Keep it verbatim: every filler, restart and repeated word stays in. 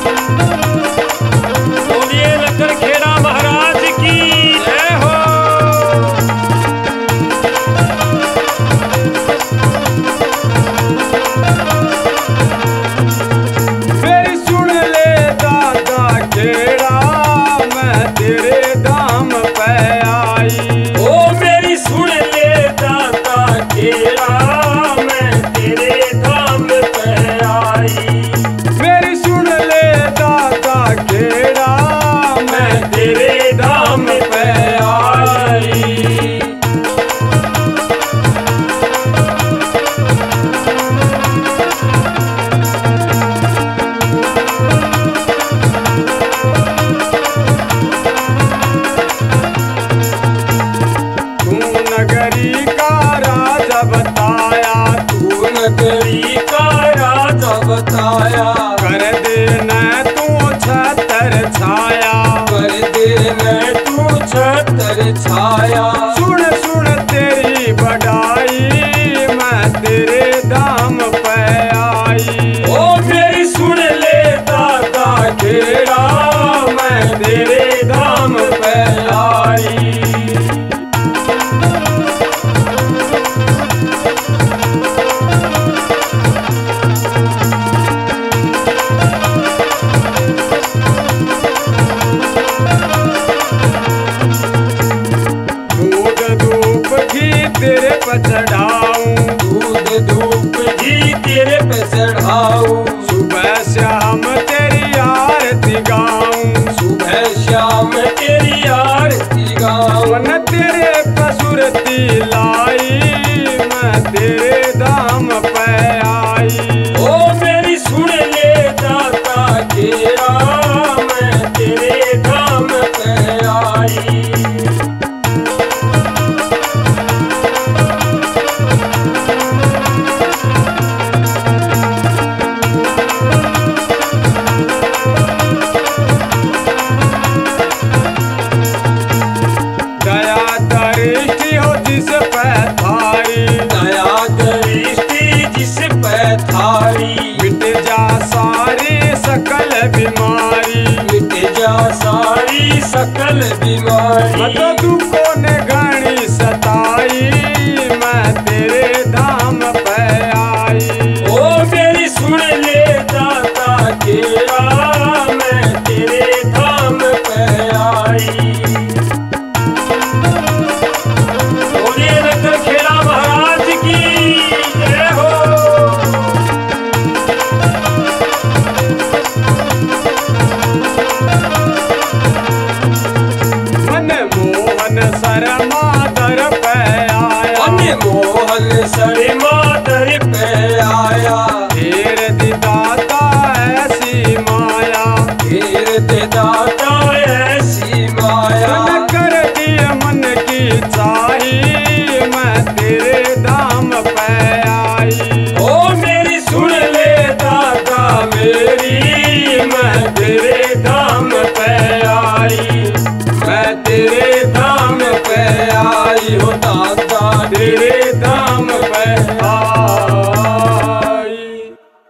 बोलिए लखन खेड़ा महाराज की जय हो। मेरी सुन ले दादा खेड़ा, मैं तेरे धाम पे आई। ओ मेरी सुन ले दादा खेड़ा, मैं तेरे धाम पे आई। मेरी सुन ले दादा खेड़ा, मैं तेरे धाम पे आई। तू नगरी का राजा बताया, तू नगरी का राजा बताया, कर देना तू छतर छाया। कर दे मैं तू छतर छाया। सुन सुन तेरी बढ़ाई, मैं तेरे धाम पे आई। ओ मेरी सुन ले दादा खेड़ा, मैं तेरे धाम पे आई। दूध धूप घी तेरे पे चढ़ाऊं, दूध धूप घी तेरे पे चढ़ाऊं। सुबह शाम तेरी आरती गाऊं। सुबह शाम तेरी आरती गाऊं। मन तेरे पसुरती लाई, मैं तेरे धाम पे आई। ओ मेरी सुन ले दादा खेड़ा, मैं तेरे धाम पे आई। दया दृष्टि हो जिस पे थारी, दया दृष्टि जिस पे थारी, मिट जा सारी सकल बीमारी। मिट जा सारी सकल बीमारी। मत दुखों ने घनी सताई, मैं तेरे धाम पे आई। ओ मेरी सुन ले दादा खेड़ा, मैं तेरे धाम पे आई। बोलिए लखन खेड़ा महाराज की जय हो। मन मोहन शर्मा दर पे आया, मन मोहन शर्मा दर पे आया। फेर दी दाता ऐसी माया। फेर दे दाता ऐसी माया। मन कर दिए मन की चा